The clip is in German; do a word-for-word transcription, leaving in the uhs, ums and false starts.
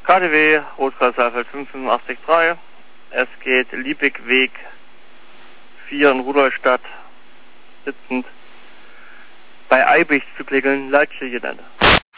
K D W, Rotkreis Saalfeld fünf fünf acht sechs drei. Es geht Liebigweg vier in Rudolstadt, sitzend bei Eibig zu klingeln, Leitstelle genannt.